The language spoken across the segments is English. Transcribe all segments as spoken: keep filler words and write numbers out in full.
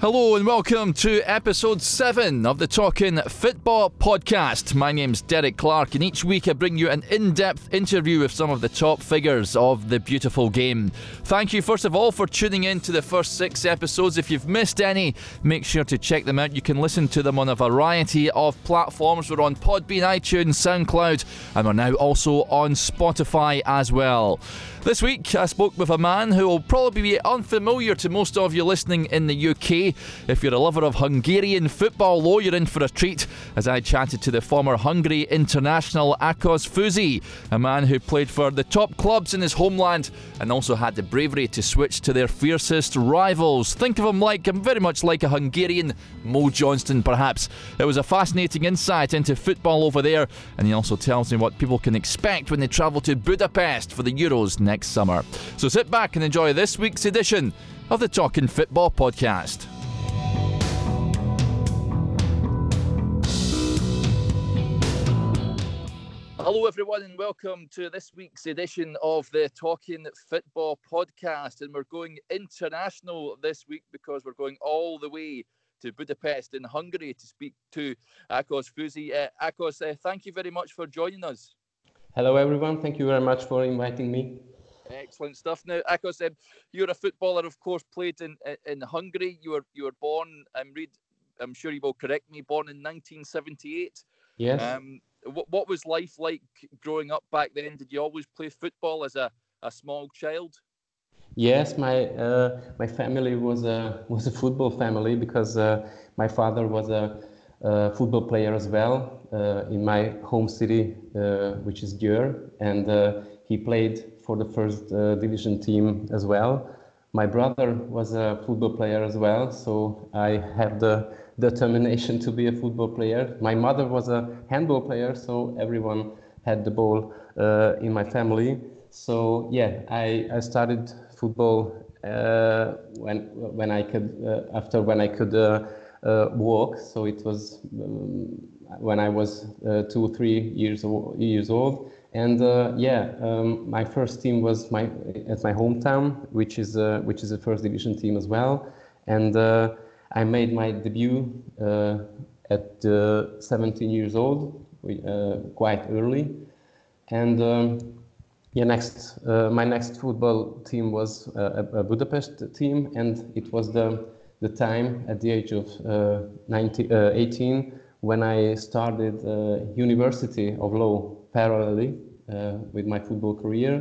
Hello and welcome to episode seven of the Talking Football podcast. My name's Derek Clark and each week I bring you an in-depth interview with some of the top figures of the beautiful game. Thank you first of all for tuning in to the first six episodes. If you've missed any, make sure to check them out. You can listen to them on a variety of platforms. We're on Podbean, iTunes, SoundCloud, and we're now also on Spotify as well. This week I spoke with a man who will probably be unfamiliar to most of you listening in the U K. If you're a lover of Hungarian football, though, you're in for a treat, as I chatted to the former Hungary international Ákos Főzi, a man who played for the top clubs in his homeland and also had the bravery to switch to their fiercest rivals. Think of him like, very much like a Hungarian Mo Johnston, perhaps. It was a fascinating insight into football over there, and he also tells me what people can expect when they travel to Budapest for the Euros next summer. So sit back and enjoy this week's edition of the Talking Football podcast. Hello everyone and welcome to this week's edition of the Talking Football podcast, and we're going international this week because we're going all the way to Budapest in Hungary to speak to Ákos Főzi. Uh, Ákos, uh, thank you very much for joining us. Hello everyone, thank you very much for inviting me. Excellent stuff. Now, Ákos, um, you're a footballer, of course, played in in Hungary. You were you were born, I'm read, I'm sure you will correct me, born in nineteen seventy-eight. Yes. Um, what what was life like growing up back then? Did you always play football as a, a small child? Yes, my uh, my family was a was a football family because uh, my father was a, a football player as well uh, in my home city, uh, which is Győr, and uh, he played for the first uh, division team as well. My brother was a football player as well, so I have the determination to be a football player. My mother was a handball player, so everyone had the ball uh, in my family. So yeah, I, I started football uh, when when I could uh, after when I could uh, uh, walk. So it was um, when I was uh, two or three years old, years old. And uh, yeah, um, my first team was my at my hometown, which is uh, which is a first division team as well. And uh, I made my debut uh, at uh, seventeen years old, uh, quite early. And um, yeah, next uh, my next football team was uh, a Budapest team, and it was the the time at the age of uh, nineteen, uh, eighteen when I started uh, University of Law parallelly uh, with my football career.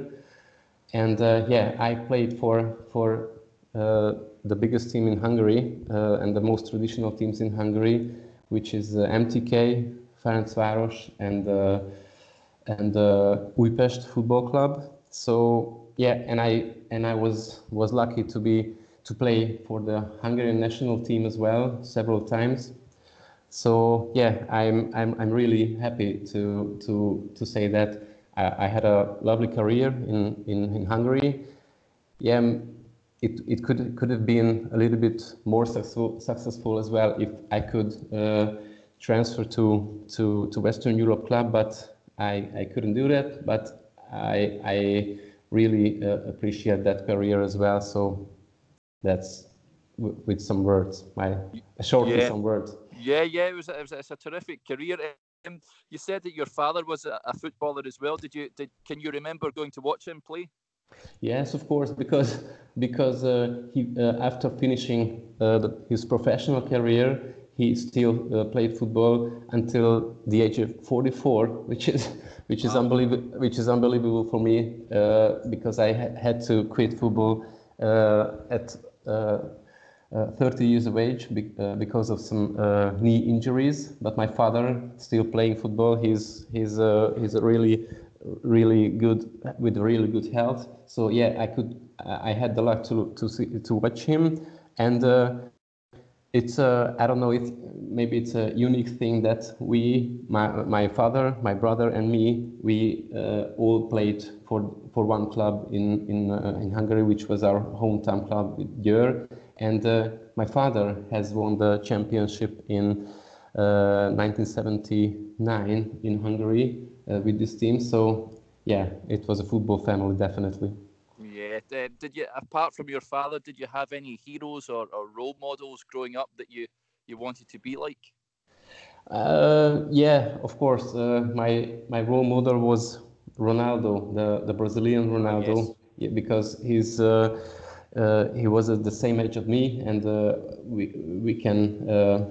And uh, yeah, I played for for uh, the biggest team in Hungary uh, and the most traditional teams in Hungary, which is uh, M T K, Ferencváros, and uh, and uh, Újpest Football Club. So yeah, and I and I was was lucky to be to play for the Hungarian national team as well several times. So yeah, I'm I'm I'm really happy to to to say that I, I had a lovely career in, in, in Hungary. Yeah, it it could could have been a little bit more successful successful as well if I could uh, transfer to to to Western Europe club, but I I couldn't do that. But I I really uh, appreciate that career as well. So that's w- with some words, my short with Yeah. some words. Yeah, yeah, it was, it was it's a terrific career. Um, you said that your father was a, a footballer as well. Did you? Did can you remember going to watch him play? Yes, of course, because because uh, he uh, after finishing uh, the, his professional career, he still uh, played football until the age of forty-four, which is which is Wow. unbelievable. Which is unbelievable for me uh, because I ha- had to quit football uh, at. Uh, Uh, thirty years of age be, uh, because of some uh, knee injuries, but my father still playing football. He's he's uh, he's a really really good with really good health. So yeah, I could I had the luck to to see, to watch him, and uh, it's uh, I don't know if maybe it's a unique thing that we my my father, my brother, and me we uh, all played for for one club in in uh, in Hungary, which was our hometown club, Győr. And uh, my father has won the championship in uh, nineteen seventy-nine in Hungary uh, with this team. So yeah, it was a football family, definitely. Yeah. Uh, did you, apart from your father, did you have any heroes or, or role models growing up that you, you wanted to be like? Uh, yeah, of course. Uh, my my role model was Ronaldo, the the Brazilian Ah, yes. Ronaldo, yeah, because he's uh, uh, he was at the same age of me, and uh, we we can uh,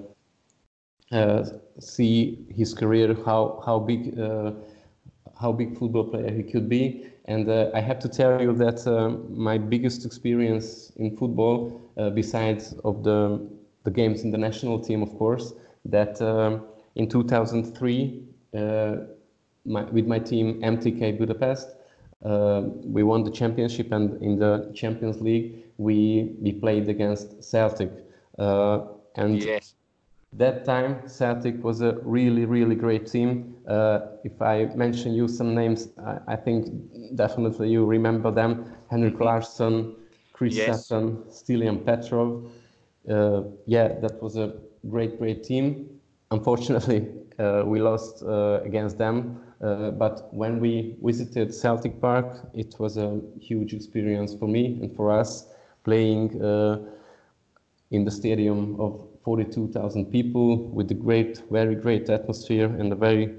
uh, see his career, how how big uh, how big football player he could be. And uh, I have to tell you that uh, my biggest experience in football, uh, besides of the the games in the national team, of course, that um, in two thousand three, uh, my, with my team M T K Budapest, uh, we won the championship, and in the Champions League we we played against Celtic, uh, and Yes. that time, Celtic was a really, really great team. Uh, if I mention you some names, I, I think definitely you remember them. Henrik Mm-hmm. Larsson, Chris Yes. Sutton, Stilian Petrov. Uh, yeah, that was a great, great team. Unfortunately, uh, we lost uh, against them. Uh, but when we visited Celtic Park, it was a huge experience for me and for us playing uh, in the stadium of forty-two thousand people with a great, very great atmosphere and a very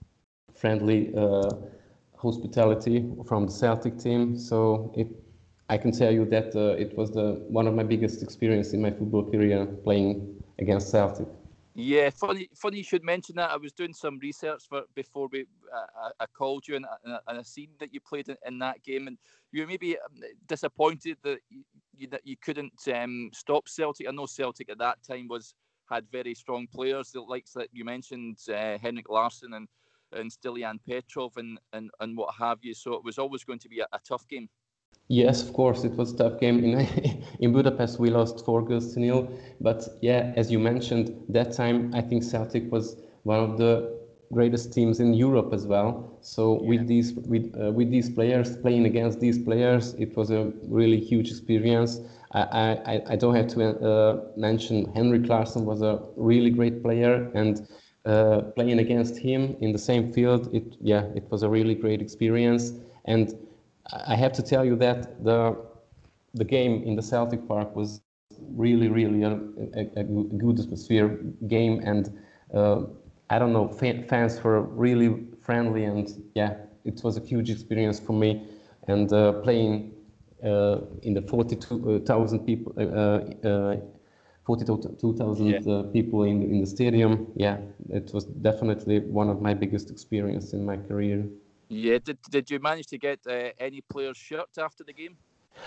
friendly uh, hospitality from the Celtic team. So it, I can tell you that uh, it was the one of my biggest experience in my football career playing against Celtic. Yeah, funny, funny you should mention that. I was doing some research for before we uh, I, I called you, and, and, and I seen that you played in, in that game, and you were maybe um, disappointed that you, you that you couldn't um, stop Celtic. I know Celtic at that time was had very strong players, the likes that you mentioned, uh, Henrik Larsson and and Stilian Petrov and, and and what have you. So it was always going to be a, a tough game. Yes, of course, it was a tough game. In in Budapest, we lost four goals to nil. But yeah, as you mentioned, that time I think Celtic was one of the greatest teams in Europe as well. So Yeah. with these with uh, with these players playing against these players, it was a really huge experience. I I, I don't have to uh, mention Henrik Larsson was a really great player, and uh, playing against him in the same field, it yeah, it was a really great experience. And I have to tell you that the the game in the Celtic Park was really, really a, a, a good atmosphere game, and uh, I don't know, fans were really friendly, and yeah, it was a huge experience for me. And uh, playing uh, in the forty-two thousand people, uh, uh, forty-two Yeah. thousand uh, people in in the stadium, yeah, it was definitely one of my biggest experiences in my career. Yeah. Did Did you manage to get uh, any player's shirt after the game?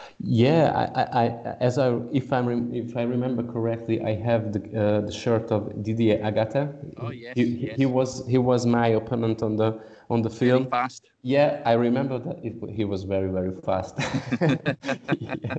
Yeah, I, I, I as I, if I rem, if I remember correctly, I have the uh, the shirt of Didier Agata. Oh yes, He, he yes. was he was my opponent on the on the Very field. fast. Yeah, I remember that it, he was very very fast. Yeah.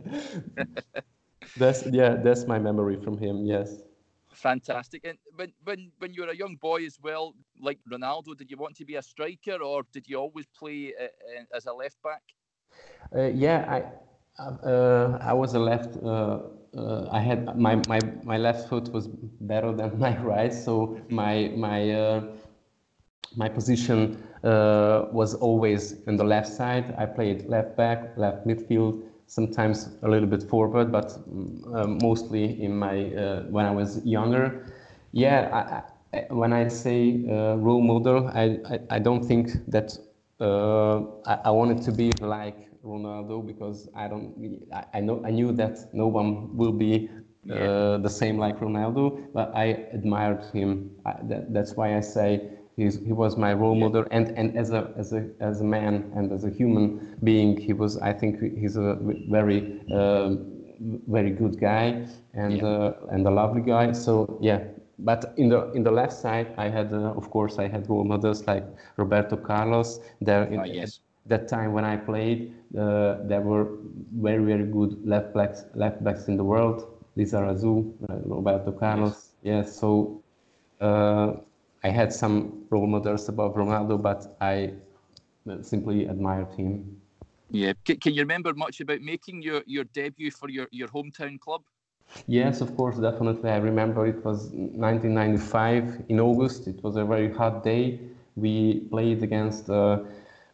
That's yeah, that's my memory from him. Yes. Fantastic. And when, when, when you were a young boy as well, like Ronaldo, did you want to be a striker or did you always play uh, uh, as a left back? Uh, yeah, I uh, I was a left. Uh, uh, I had my, my my left foot was better than my right, so Mm-hmm. my my uh, my position uh, was always on the left side. I played left back, left midfield, sometimes a little bit forward, but uh, mostly in my uh, when I was younger. Yeah, I, I, when I say uh, role model, I, I, I don't think that uh, I, I wanted to be like Ronaldo, because I don't. I, I know I knew that no one will be Yeah. uh, the same like Ronaldo, but I admired him. I, that, that's why I say he's, he was my role Yeah. model, and, and as a as a as a man and as a human being, he was. I think he's a very um, very good guy and Yeah. uh, and a lovely guy. So yeah. But in the in the left side, I had uh, of course I had role models like Roberto Carlos. There Ah, in, at yes. that time when I played, uh, there were very very good left backs left backs in the world. Lizarazu, uh, Roberto Yes. Carlos. Yes, so uh, I had some role models above Ronaldo, but I simply admired him. Yeah. Can, can you remember much about making your, your debut for your, your hometown club? Yes, of course, definitely. I remember it was nineteen ninety-five in August. It was a very hot day. We played against uh,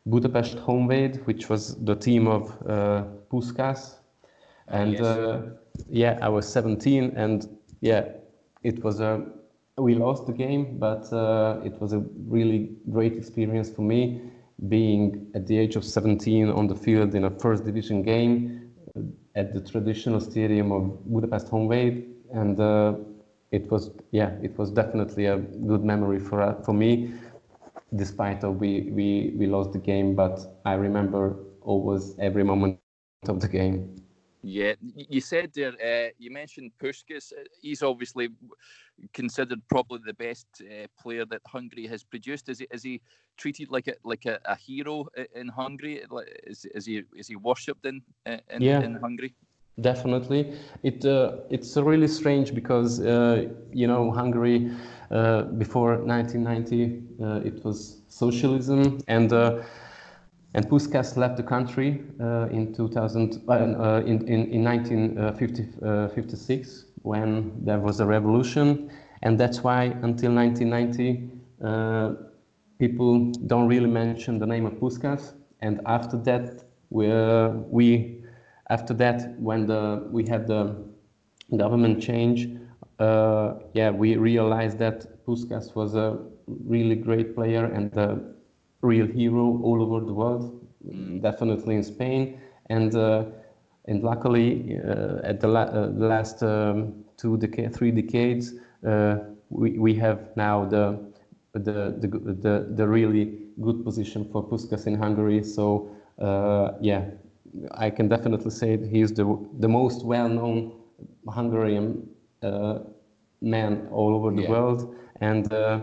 Budapest Honvéd, which was the team of uh, Puskás. And yes. uh, yeah, I was seventeen, and yeah, it was a we lost the game, but uh, it was a really great experience for me, being at the age of seventeen on the field in a first division game at the traditional stadium of Budapest Honvéd, and uh, it was yeah, it was definitely a good memory for uh, for me. Despite of we, we we lost the game, but I remember always every moment of the game. Yeah, you said there, uh, you mentioned Puskás. He's obviously considered probably the best uh, player that Hungary has produced. Is he, is he treated like a like a, a hero in Hungary? Is, is he is he worshipped in in, yeah, in Hungary? Definitely. It uh, it's really strange because uh, you know Hungary uh, before nineteen ninety uh, it was socialism, and uh, and Puskás left the country uh, in two thousand uh, in, in in nineteen fifty-six when there was a revolution, and that's why until nineteen ninety uh, people don't really mention the name of Puskás, and after that we uh, we after that when the we had the government change, uh, yeah, we realized that Puskás was a really great player and a real hero all over the world, mm. definitely in Spain, and uh, and luckily uh, at the, la uh, the last um, two decades, three decades, uh, we we have now the the the the, the really good position for Puskás in Hungary. So uh, yeah, I can definitely say that he is the the most well-known Hungarian uh, man all over the yeah. world. And uh,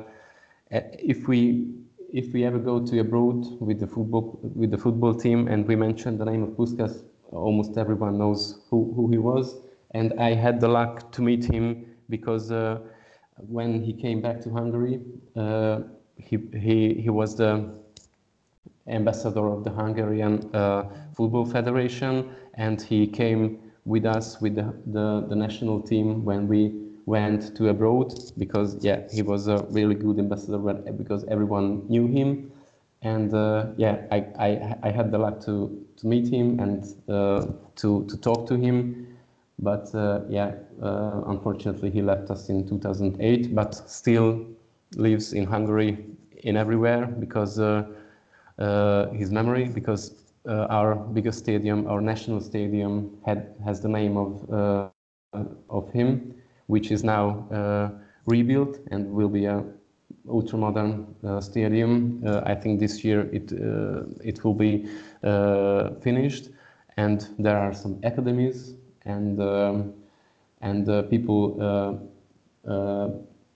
if we if we ever go to abroad with the football with the football team and we mention the name of Puskás, almost everyone knows who, who he was. And I had the luck to meet him because uh, when he came back to Hungary, uh, he he he was the ambassador of the Hungarian uh, Football Federation, and he came with us with the, the, the national team when we went to abroad, because yeah, he was a really good ambassador because everyone knew him. And uh, yeah, I, I, I had the luck to, to meet him and uh, to, to talk to him. But uh, yeah, uh, unfortunately he left us in two thousand eight, but still lives in Hungary in everywhere because uh, Uh, his memory, because uh, our biggest stadium, our national stadium, had has the name of uh, of him, which is now uh, rebuilt and will be a ultra modern uh, stadium. Uh, I think this year it uh, it will be uh, finished, and there are some academies and um, and uh, people. Uh, uh,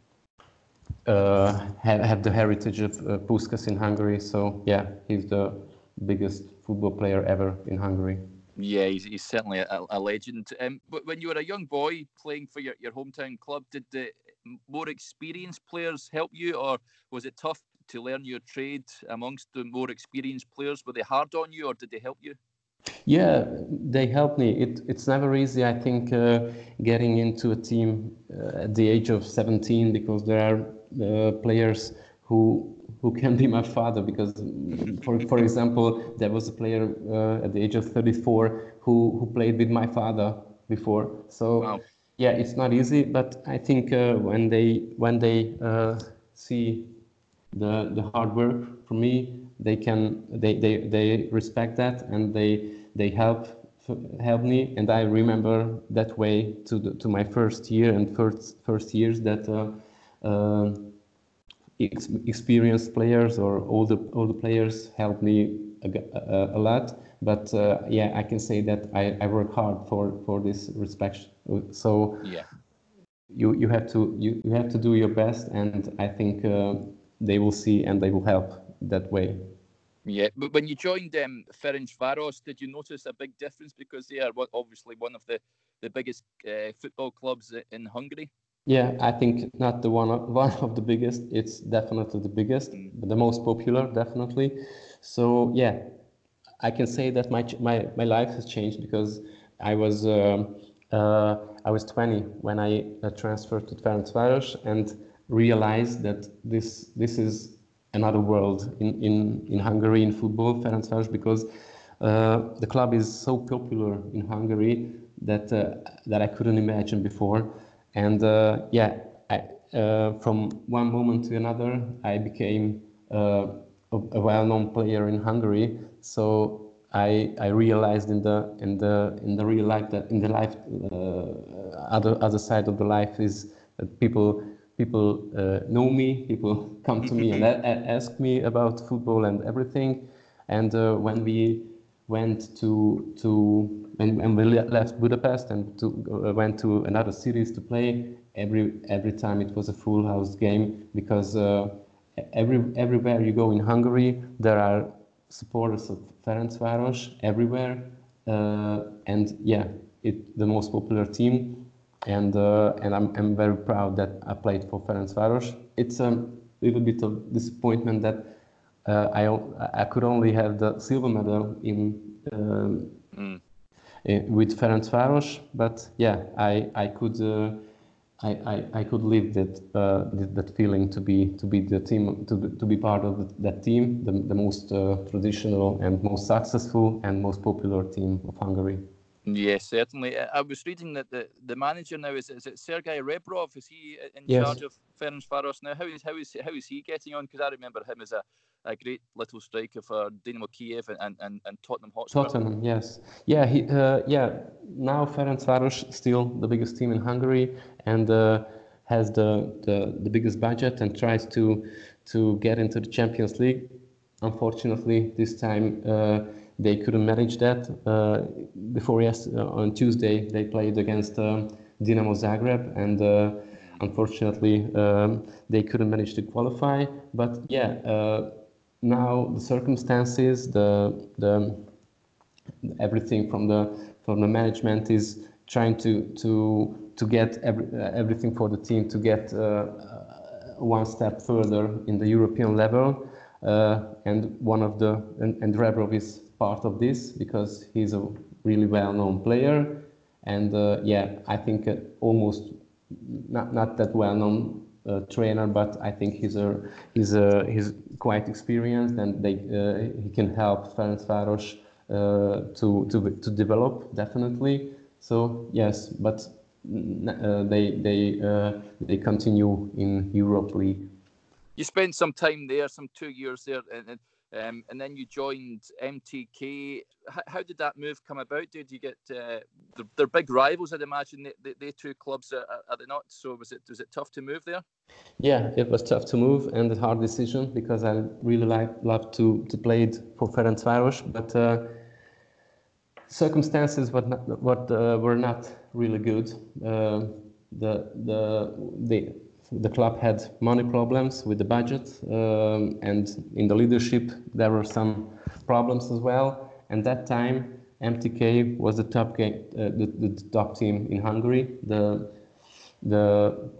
Uh, have, have the heritage of uh, Puskás in Hungary. So yeah, he's the biggest football player ever in Hungary. Yeah, he's, he's certainly a, a legend. Um, but when you were a young boy playing for your, your hometown club, did the more experienced players help you, or was it tough to learn your trade amongst the more experienced players? Were they hard on you, or did they help you? Yeah, they helped me. It, it's never easy, I think, uh, getting into a team uh, at the age of seventeen, because there are uh, players who who can be my father. Because, for for example, there was a player uh, at the age of thirty-four who who played with my father before. So wow. Yeah, it's not easy. But I think uh, when they when they uh, see the the hard work for me, they can they they they respect that, and they they help help me. And I remember that way to the, to my first year and first first years that uh, uh, ex experienced players or older older players helped me a, a, a lot. But uh, yeah, I can say that I, I work hard for for this respect. So yeah, you you have to you, you have to do your best, and I think uh, they will see and they will help that way. Yeah, but when you joined um, Ferencváros, did you notice a big difference, because they are obviously one of the the biggest uh, football clubs in Hungary? Yeah, I think not the one of, one of the biggest. It's definitely the biggest, mm. but the most popular, definitely. So yeah, I can say that my my my life has changed, because I was uh, uh, I was twenty when I uh, transferred to Ferencváros and realized that this this is another world in, in, in Hungary in football, Ferencváros, because uh, the club is so popular in Hungary that uh, that I couldn't imagine before. And uh, yeah, I, uh, from one moment to another, I became uh, a, a well-known player in Hungary. So I I realized in the in the in the real life that in the life uh, other other side of the life is that people people uh, know me, people come to me and a- a- ask me about football and everything. And uh, when we went to to when, when we le- left Budapest and to uh, went to another cities to play, every every time it was a full house game because uh, every everywhere you go in Hungary there are supporters of Ferencváros everywhere, uh, and yeah, it the most popular team, and uh, and I'm I'm very proud that I played for Ferencváros. It's a little bit of disappointment that uh, I o- I could only have the silver medal in. Um, Mm. eh, with Ferencváros, but yeah, I I could uh, I, I I could live that uh, that, that feeling to be to be the team to be- to be part of the, that team, the the most uh, traditional and most successful and most popular team of Hungary. Yes, certainly. I I was reading that the, the manager now is is it Sergei Rebrov? Is he in Yes, charge of Ferencváros now? How is how is how is he getting on? Because I remember him as a, a great little striker for Dynamo Kiev and, and, and Tottenham Hotspur. Tottenham. Yes, yeah, he uh, yeah. Now Ferencváros still the biggest team in Hungary and uh, has the, the the biggest budget and tries to to get into the Champions League. Unfortunately, this time uh, they couldn't manage that. Uh, before yes, uh, on Tuesday they played against um, Dinamo Zagreb, and uh, unfortunately um, they couldn't manage to qualify. But yeah, uh, now the circumstances, the the everything from the from the management is trying to to to get every, uh, everything for the team to get uh, uh, one step further in the European level, uh, and one of the and, and Rebrov is part of this because he's a really well-known player, and uh, yeah, I think uh, almost not not that well-known uh, trainer, but I think he's a he's a he's quite experienced, and they uh, he can help Ferencváros uh, to to to develop definitely. So yes, but uh, they they uh, they continue in Europe League. You spent some time there, some two years there, and and, um, and then you joined M T K. How, how did that move come about? Did you get uh, they're, they're big rivals? I'd imagine they, they, they two clubs are, are they not? So was it was it tough to move there? Yeah, it was tough to move and a hard decision because I really like love to to play it for Ferencváros, but. Uh, circumstances what not, what uh, were not really good. Uh, the the the the club had money problems with the budget, um, and in the leadership there were some problems as well. And that time, M T K was the top game, uh, the, the top team in Hungary. The the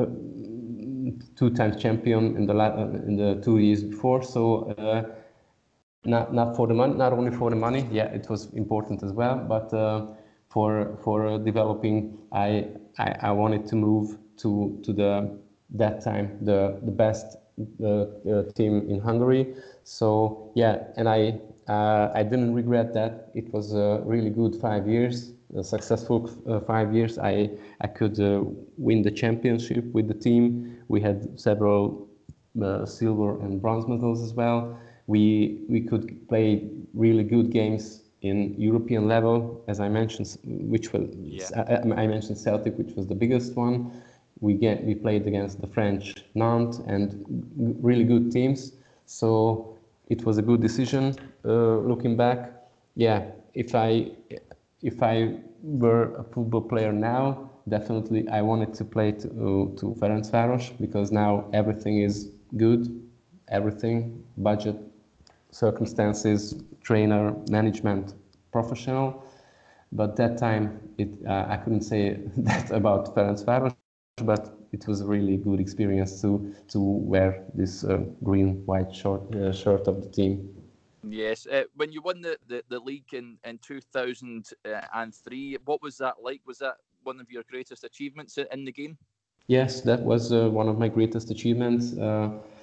two times champion in the uh, in the two years before. So. Uh, not not for the money, not only for the money. Yeah, it was important as well, but uh, for for uh, developing, I, I I wanted to move to to the that time the the best uh, uh, team in Hungary. So yeah, and I uh, I didn't regret that. It was a really good five years, a successful uh, five years. I I could uh, win the championship with the team. We had several uh, silver and bronze medals as well. We we could play really good games in European level, as I mentioned, which was Yeah. I, I mentioned Celtic, which was the biggest one. We get we played against the French Nantes and really good teams. So it was a good decision. Uh, looking back, yeah, if I if I were a football player now, definitely I wanted to play to, uh, to Ferencváros because now everything is good, everything, budget, circumstances, trainer, management, professional. But that time, it uh, I couldn't say that about Ferencváros, but it was a really good experience to to wear this uh, green white short uh, shirt of the team. Yes. Uh, when you won the, the, the league in, in two thousand three, what was that like? Was that one of your greatest achievements in the game? Yes, that was uh, one of my greatest achievements. Uh,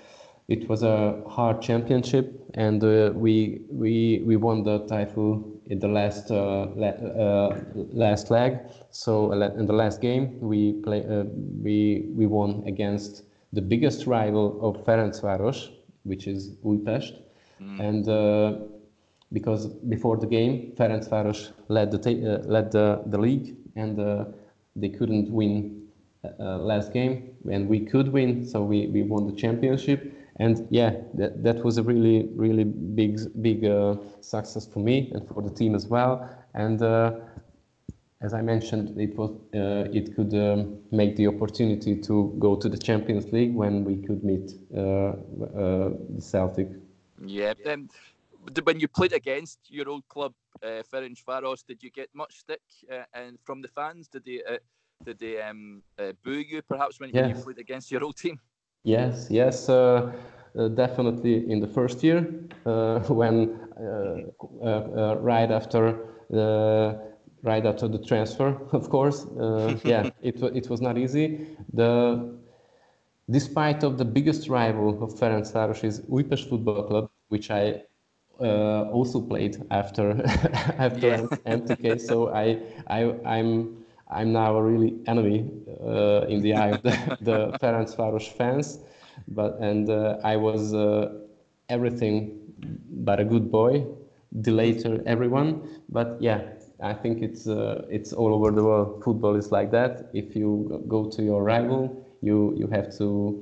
it was a hard championship, and uh, we we we won the title in the last uh, la- uh, last leg. So uh, in the last game, we play uh, we we won against the biggest rival of Ferencváros, which is Újpest, mm. and uh, because before the game, Ferencváros led the ta- uh, led the, the league, and uh, they couldn't win uh, last game, and we could win, so we, we won the championship. And yeah, that, that was a really, really big, big uh, success for me and for the team as well. And uh, as I mentioned, it was uh, it could um, make the opportunity to go to the Champions League when we could meet uh, uh, the Celtic. Yeah. Um, when you played against your old club, uh, Ferencváros, did you get much stick uh, and from the fans? Did they uh, did they um, uh, boo you perhaps when, yes. when you played against your old team? Yes, yes, uh, uh, definitely in the first year uh, when uh, uh, uh, right after the right after the transfer, of course. Uh, yeah, it it was not easy. The despite of the biggest rival of Ferencváros is Újpest Football Club, which I uh, also played after after yeah. M T K. So I I I'm. I'm now a really enemy uh, in the eye of the, the Ferencváros fans, but and uh, I was uh, everything but a good boy, delayed to everyone. But yeah, I think it's uh, it's all over the world. Football is like that. If you go to your rival, you you have to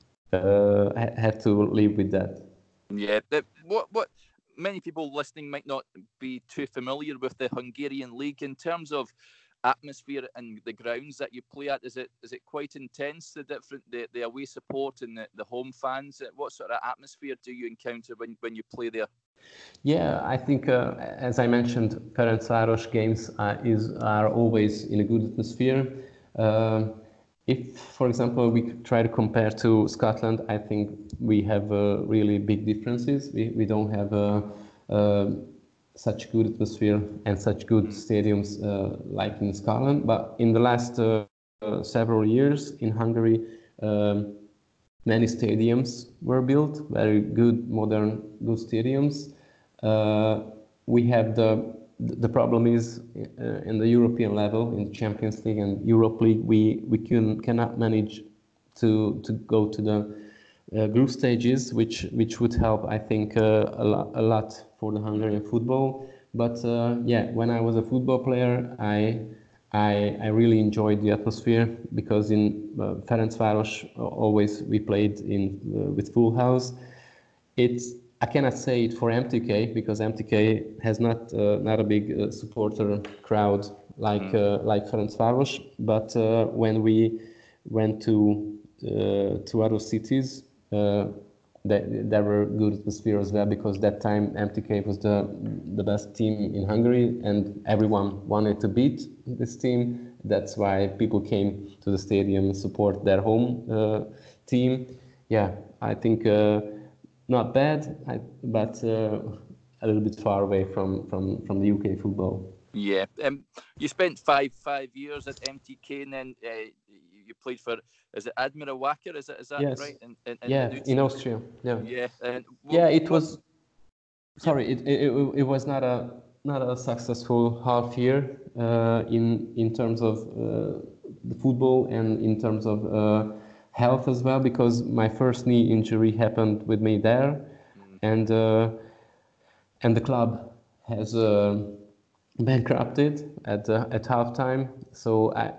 uh, have to live with that. Yeah, the, what what many people listening might not be too familiar with the Hungarian league in terms of atmosphere and the grounds that you play at. Is it is it quite intense, the different the, the away support and the, the home fans? What sort of atmosphere do you encounter when, when you play there? Yeah, I think uh, as I mentioned, Ferencváros games are, is are always in a good atmosphere. Uh, if, for example, we try to compare to Scotland, I think we have uh, really big differences. We we don't have a, uh, such good atmosphere and such good stadiums uh, like in Scotland. But in the last uh, uh, several years in Hungary, um, many stadiums were built, very good, modern, good stadiums. Uh, we have the the problem is uh, in the European level, in the Champions League and Europe League, we we can cannot manage to to go to the uh, group stages, which which would help, I think, uh, a lot a lot for the Hungarian football. But uh, yeah, when I was a football player, I I, I really enjoyed the atmosphere because in uh, Ferencváros always we played in uh, with full house. It's I cannot say it for M T K because M T K has not uh, not a big uh, supporter crowd like mm. uh, like Ferencváros. But uh, when we went to uh, to other cities, uh, there were good atmosphere as well because that time M T K was the the best team in Hungary and everyone wanted to beat this team. That's why people came to the stadium and support their home uh, team. Yeah, I think uh, not bad, I, but uh, a little bit far away from, from, from the U K football. Yeah, um, you spent five five years at M T K, and then uh, you played for, is it Admira Wacker? Is that is that yes. right? In, in, in yeah, in Austria. Yeah, yeah, and yeah. It was. Sorry, it, it it was not a not a successful half year uh, in in terms of uh, the football and in terms of uh, health as well because my first knee injury happened with me there, mm. and uh, and the club has. Uh, bankrupted at uh, at halftime. So I,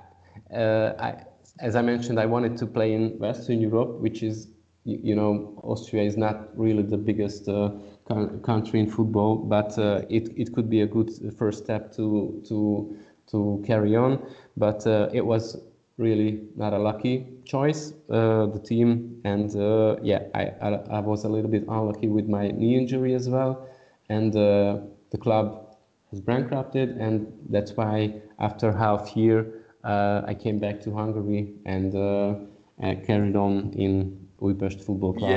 I, uh, I, as I mentioned, I wanted to play in Western Europe, which is, you, you know, Austria is not really the biggest uh, country in football, but uh, it it could be a good first step to to to carry on. But uh, it was really not a lucky choice, uh, the team, and uh, yeah, I, I I was a little bit unlucky with my knee injury as well, and uh, the club was bankrupted, and that's why after half year uh, I came back to Hungary and uh, uh, carried on in Újpest Football Club. Yeah,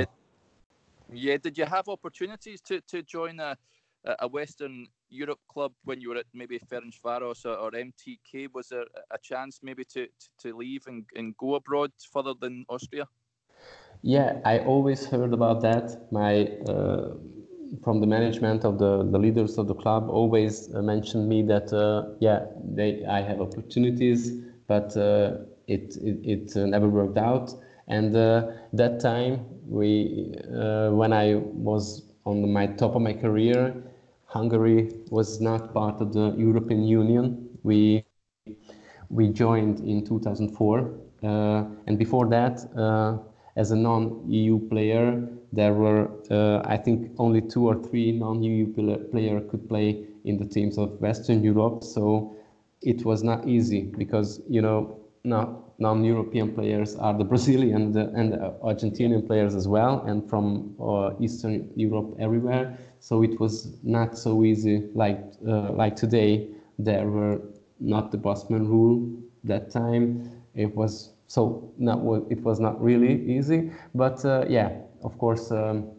yeah. Did you have opportunities to, to join a a Western Europe club when you were at maybe Ferencváros or, or M T K? Was there a chance maybe to, to leave and, and go abroad further than Austria? Yeah, I always heard about that. My uh, from the management of the, the leaders of the club always uh, mentioned me that uh, yeah, they I have opportunities, but uh, it it, it uh, never worked out. And uh, that time we uh, when I was on my top of my career, Hungary was not part of the European Union. We we joined in two thousand four, uh, and before that, uh, as a non-E U player, there were, uh, I think, only two or three non-E U player could play in the teams of Western Europe. So it was not easy because, you know, no, non-European players are the Brazilian and the Argentinian players as well, and from uh, Eastern Europe everywhere. So it was not so easy like uh, like today. There were not the Bosman rule that time. It was so not it was not really easy, but uh, yeah, of course, um,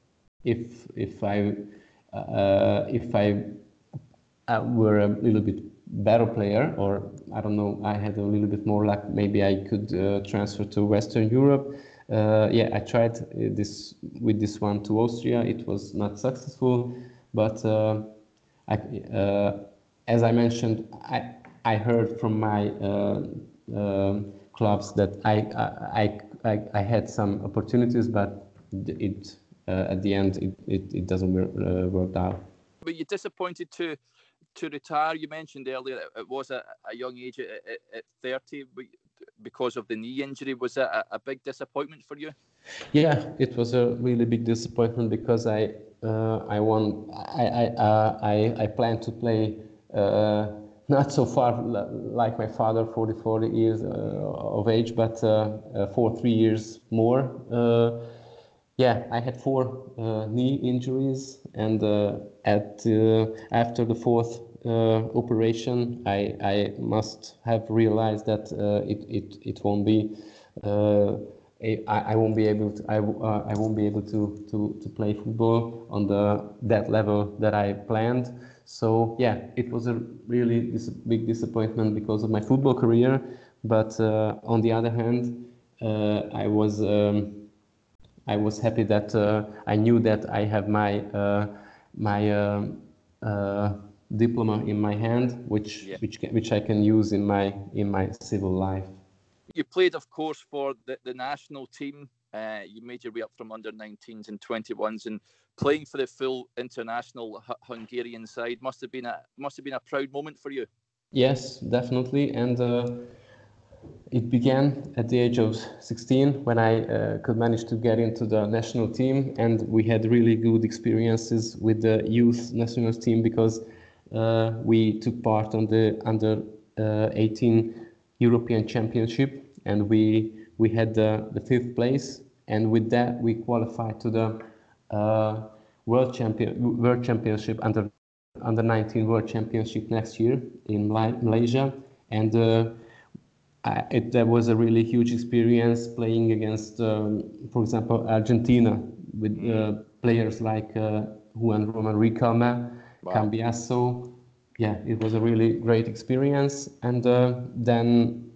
if if I uh, if I uh, were a little bit better player, or I don't know, I had a little bit more luck, maybe I could uh, transfer to Western Europe. Uh, yeah, I tried uh, this with this one to Austria. It was not successful, but uh, I, uh, as I mentioned, I I heard from my uh, uh, clubs that I I, I I had some opportunities, but it uh, at the end it it, it doesn't work, uh, work out. Were you disappointed to to retire? You mentioned earlier it was a, a young age at, at, at thirty because of the knee injury. Was that a, a big disappointment for you? Yeah, it was a really big disappointment because I uh, I won I I uh, I, I planned to play uh, not so far like my father, forty, forty years uh, of age, but uh, uh, for three years more. Uh, yeah, I had four uh, knee injuries, and uh, at uh, after the fourth uh, operation, I I must have realized that uh, it it it won't be. Uh, I, I won't be able to I, uh, I won't be able to, to, to play football on the that level that I planned. So yeah, it was a really dis big disappointment because of my football career. But uh, on the other hand, uh, I was um, I was happy that uh, I knew that I have my uh, my uh, uh, diploma in my hand, which Yeah. which which I can use in my in my civil life. You played, of course, for the, the national team. Uh, you made your way up from under nineteens and twenty-ones, and playing for the full international H- Hungarian side must have been a must have been a proud moment for you. Yes, definitely, and uh, it began at the age of sixteen when I uh, could manage to get into the national team, and we had really good experiences with the youth national team because uh, we took part on the under uh, eighteen European Championship, and we we had the, the fifth place, and with that we qualified to the uh, World Champion World Championship under under nineteen World Championship next year in Malaysia, and. Uh, I, it, that was a really huge experience playing against, um, for example, Argentina with uh, players like uh, Juan Roman Riquelme, Wow. Cambiasso. Yeah, it was a really great experience. And uh, then,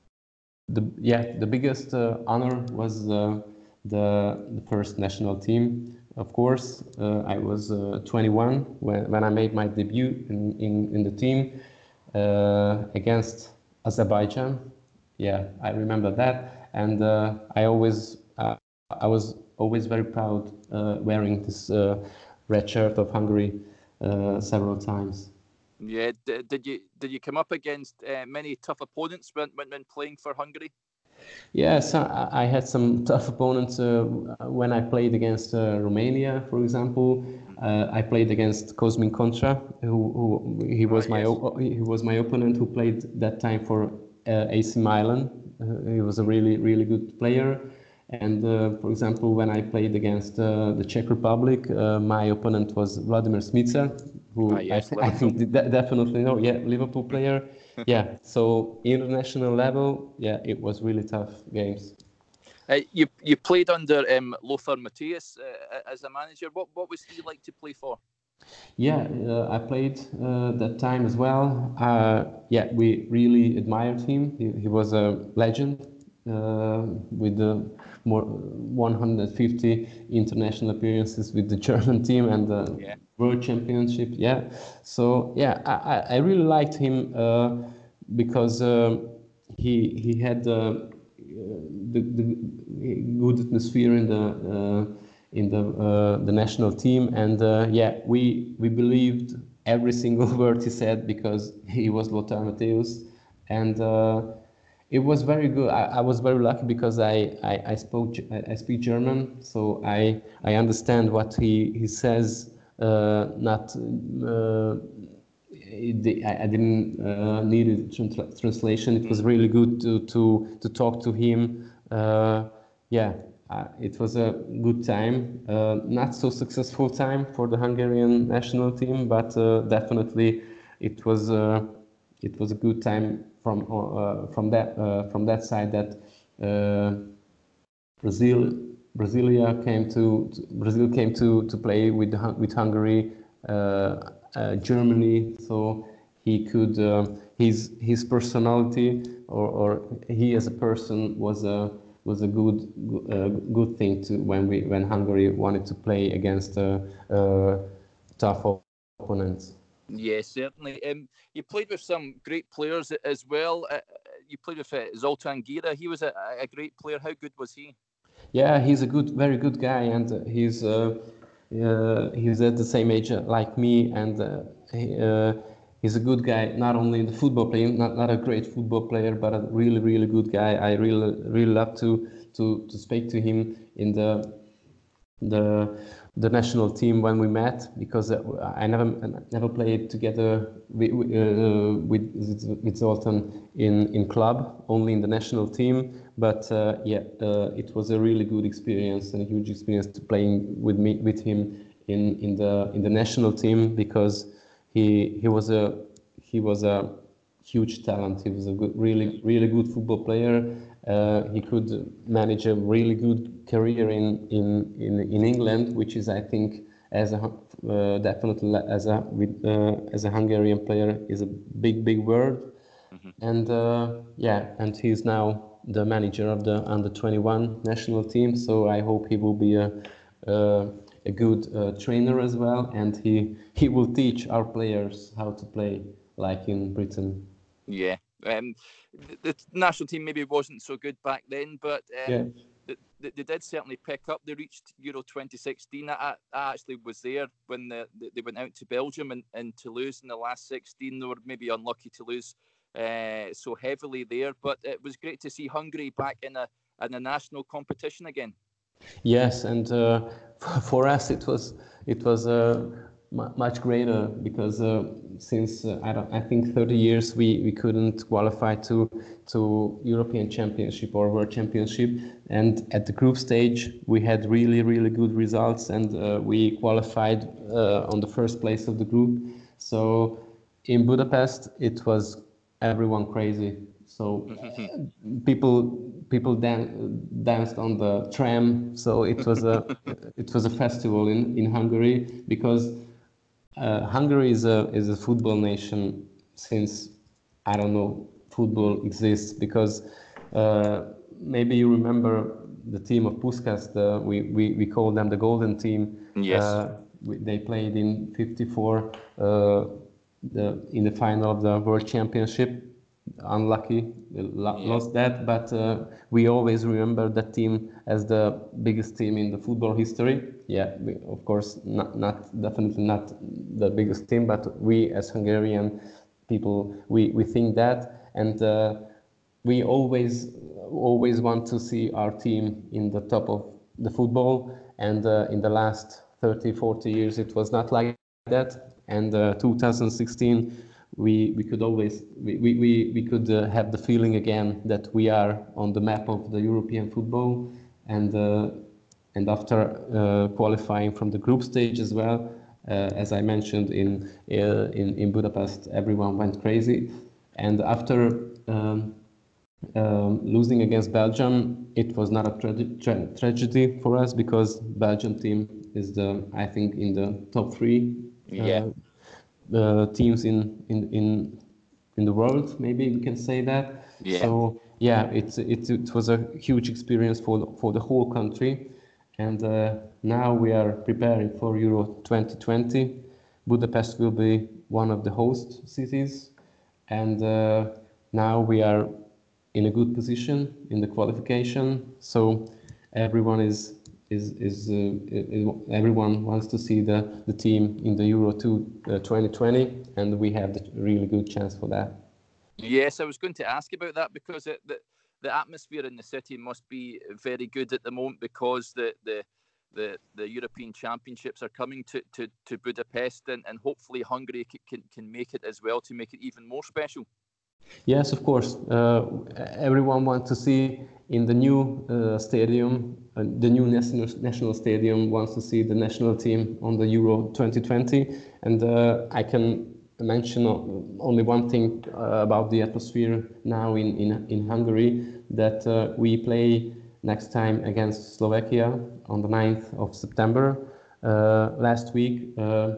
the yeah, the biggest uh, honor was uh, the the first national team. Of course, uh, I was uh, twenty-one when, when I made my debut in, in, in the team uh, against Azerbaijan. Yeah, I remember that, and uh, I always uh, I was always very proud uh, wearing this uh, red shirt of Hungary uh, several times. Yeah, D- did you did you come up against uh, many tough opponents when, when when playing for Hungary? Yes, I I had some tough opponents uh, when I played against uh, Romania, for example. Uh, I played against Cosmin Contra, who, who he was Ah, my yes. op- he was my opponent who played that time for uh, A C Milan. Uh, he was a really really good player. And uh, for example, when I played against uh, the Czech Republic, uh, my opponent was Vladimir Smicer, who Ah, I, yes, th- I Liverpool. think de- definitely know, yeah, Liverpool player. Yeah, so international level, yeah, it was really tough games. Uh, you you played under um, Lothar Matthäus uh, as a manager. What what was he like to play for? Yeah, uh, I played uh, that time as well. Uh, yeah, we really admired him. He, he was a legend. uh, with the more one hundred fifty international appearances with the German team and the Yeah. World Championship. Yeah, so yeah, I, I I really liked him uh, because uh, he he had uh, the, the good atmosphere in the uh, in the uh, the national team, and uh, yeah, we we believed every single word he said because he was Lothar Matthäus, and uh, it was very good. I, I was very lucky because I, I, I spoke Ge- I, I speak German, so I I understand what he he says. Uh, not uh, it- I I didn't uh, need a tran- translation. It was Mm. really good to to to talk to him. Uh, yeah, uh, it was a good time. Uh, not so successful time for the Hungarian national team, but uh, definitely it was uh, it was a good time from uh, from that uh, from that side that uh, Brazil Brasilia came to, to Brazil came to to play with the, Hun- with Hungary, uh, uh, Germany. So he could uh, his his personality or, or he as a person was a was a good uh, good thing to when we when Hungary wanted to play against uh, uh, tough opponents. Yeah, certainly. Um, you played with some great players as well. Uh, you played with uh, Zoltan Gira. He was a, a great player. How good was he? Yeah, he's a good, very good guy, and uh, he's uh, uh, he's at the same age uh, like me, and uh, he, uh, he's a good guy. Not only in the football playing, not not a great football player, but a really, really good guy. I really, really love to to to speak to him in the the the national team when we met because uh, I never never played together with uh, with, with Zoltan in in club, only in the national team. But uh, yeah, uh, it was a really good experience and a huge experience to playing with me with him in in the in the national team because he he was a he was a huge talent. He was a good, really, really good football player. Uh, he could manage a really good career in, in, in, in England, which is, I think, as a uh, definitely as a with, uh, as a Hungarian player, is a big, big word. Mm-hmm. And uh, yeah, and he's now the manager of the under twenty-one national team. So I hope he will be a uh, a good uh, trainer as well, and he he will teach our players how to play like in Britain. Yeah. Um, the, the national team maybe wasn't so good back then, but Yeah. um, they, they did certainly pick up. They reached Euro twenty sixteen. I, I actually was there when the, they went out to Belgium and, and to lose in the last sixteen. They were maybe unlucky to lose uh, so heavily there, but it was great to see Hungary back in a in a national competition again. Yes, and uh, for us it was it was uh, mu- much greater because uh, since uh, I don't I think thirty years we, we couldn't qualify to to European Championship or World Championship, and at the group stage we had really really good results and uh, we qualified uh, on the first place of the group. So in Budapest it was everyone crazy. So people people dan- danced on the tram. So it was a it was a festival in, in Hungary because uh, Hungary is a is a football nation since I don't know football exists because uh, maybe you remember the team of Puskás. The, we, we we call them the Golden Team. Yes. Uh, we, they played in fifty-four uh, the in the final of the World Championship. Unlucky, lo- Yeah. lost that, but uh, we always remember that team as the biggest team in the football history. Yeah, we, of course, not, not definitely not the biggest team, but we as Hungarian people, we, we think that, and uh, we always always want to see our team in the top of the football. And uh, in the last thirty, forty years, it was not like that. And uh, two thousand sixteen, we, we could always we, we, we, we could uh, have the feeling again that we are on the map of the European football. And uh, and after uh, qualifying from the group stage as well, uh, as I mentioned in, uh, in in Budapest, everyone went crazy. And after um, um, losing against Belgium, it was not a tra- tra- tragedy for us because Belgium team is the I think in the top three Yeah. uh, uh, teams in, in in in the world. Maybe we can say that. Yeah. So yeah, it's, it, it was a huge experience for the, for the whole country. And uh, now we are preparing for Euro twenty twenty. Budapest will be one of the host cities. And uh, now we are in a good position in the qualification. So everyone is is is uh, everyone wants to see the the team in the Euro two, uh, twenty twenty, and we have the really good chance for that. Yes, I was going to ask about that because it, the the atmosphere in the city must be very good at the moment because the the the, the European Championships are coming to, to, to Budapest, and, and hopefully Hungary can, can make it as well to make it even more special. Yes, of course. Uh, everyone wants to see in the new uh, stadium, uh, the new national national stadium wants to see the national team on the Euro twenty twenty, and uh, I can mention only one thing uh, about the atmosphere now in in, in Hungary, that uh, we play next time against Slovakia on the ninth of September. Uh, last week, uh,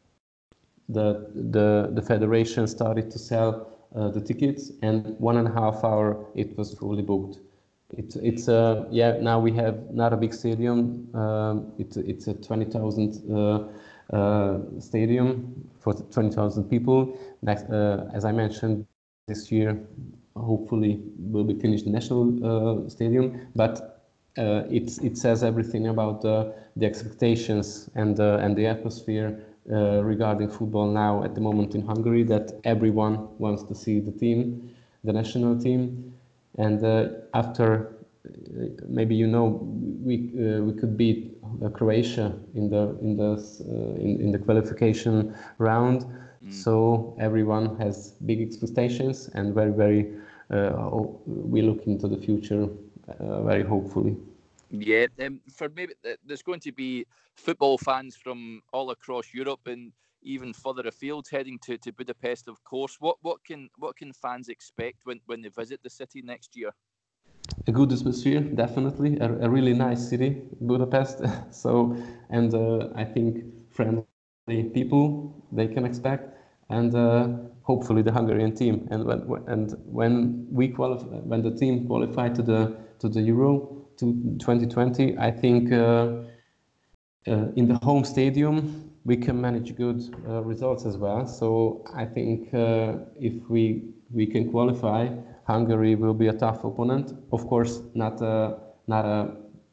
the the the federation started to sell Uh, the tickets, and one and a half hour it was fully booked. It, it's uh, yeah, now we have not a big stadium. Um, it, it's a twenty thousand uh, uh, stadium for twenty thousand people. Next, uh, as I mentioned, this year hopefully will be finished the national uh, stadium. But uh, it it says everything about uh, the expectations and uh, and the atmosphere Uh, regarding football now at the moment in Hungary, that everyone wants to see the team, the national team. And uh, after, uh, maybe you know, we uh, we could beat uh, Croatia in the in the uh, in, in the qualification round. Mm. So everyone has big expectations and very very uh, we look into the future uh, very hopefully. Yeah, um, for maybe there's going to be football fans from all across Europe and even further afield heading to, to Budapest, of course. What what can what can fans expect when, when they visit the city next year? A good atmosphere, definitely. A, a really nice city, Budapest. So, and uh, I think friendly people they can expect, and uh, hopefully the Hungarian team. And when and when we qualify, when the team qualified to the to the Euro to twenty twenty, I think uh, uh, in the home stadium we can manage good uh, results as well. So I think uh, if we we can qualify, Hungary will be a tough opponent. Of course, not a not a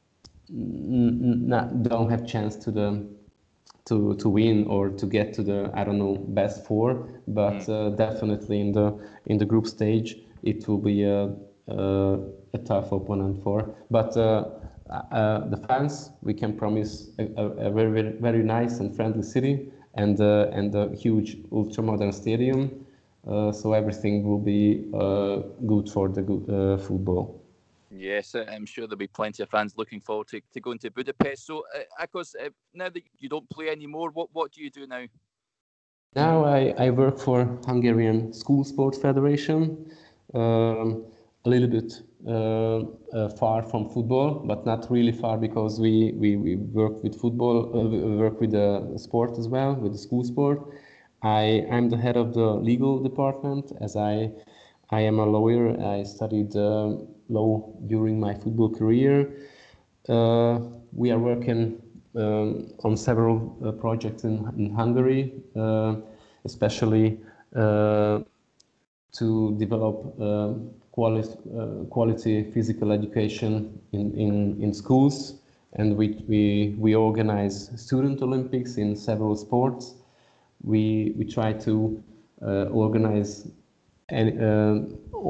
not don't have chance to the to to win or to get to the I don't know best four, but mm. uh, definitely in the in the group stage it will be a a, a tough opponent for. But uh, uh, the fans, we can promise a, a, a very very nice and friendly city, and uh, and a huge ultra modern stadium. Uh, so everything will be uh, good for the uh, football. Yes, I'm sure there'll be plenty of fans looking forward to, to going to Budapest. So, uh, Akos, uh, now that you don't play anymore, what, what do you do now? Now I, I work for Hungarian School Sports Federation, um, a little bit uh, uh, far from football, but not really far because we, we, we work with football, uh, we work with the sport as well, with the school sport. I, I'm the head of the legal department, as I, I am a lawyer. I studied uh, law during my football career. Uh, we are working um, on several uh, projects in, in Hungary, uh, especially uh, to develop uh, quali- uh, quality physical education in, in, in schools. And we, we, we organize student Olympics in several sports. We, we try to uh, organize and, uh,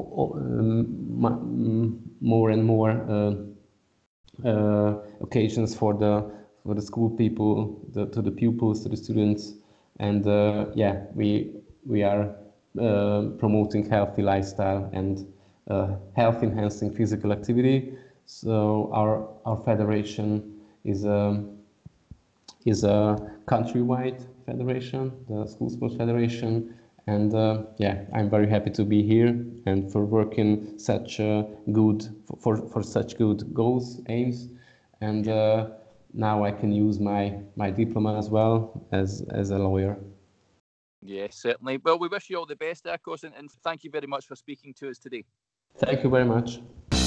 um, more and more uh, uh, occasions for the for the school people, the, to the pupils, to the students, and uh, yeah, we we are uh, promoting healthy lifestyle and uh, health enhancing physical activity. So our our federation is a is a countrywide federation, the School Sports Federation. And uh, yeah, I'm very happy to be here and for working such uh, good for, for such good goals, aims, and uh, now I can use my my diploma as well as as a lawyer. Yes, certainly. Well, we wish you all the best, Akos, and, and thank you very much for speaking to us today. Thank you very much.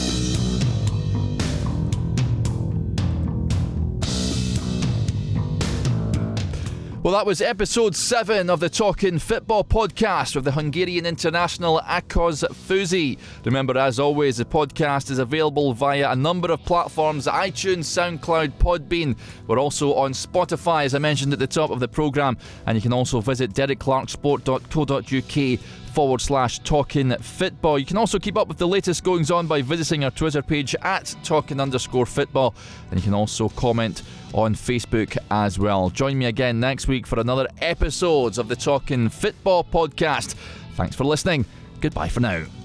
Well, that was episode seven of the Talkin' Football podcast with the Hungarian international Ákos Főzi. Remember, as always, the podcast is available via a number of platforms: iTunes, SoundCloud, Podbean. We're also on Spotify, as I mentioned at the top of the programme, and you can also visit derekklarksport.co.uk forward slash Talkin' Football. You can also keep up with the latest goings on by visiting our Twitter page at Talkin' underscore football, and you can also comment on Facebook as well. Join me again next week for another episode of the Talkin' Football podcast. Thanks for listening. Goodbye for now.